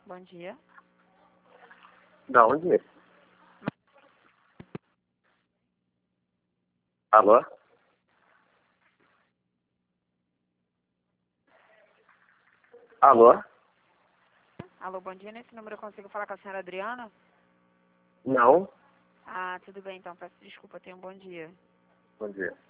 Bom dia. Da onde? Alô? Alô? Alô, bom dia. Nesse número eu consigo falar com a senhora Adriana? Não? Ah, tudo bem então. Peço desculpa. Tenha um bom dia. Bom dia.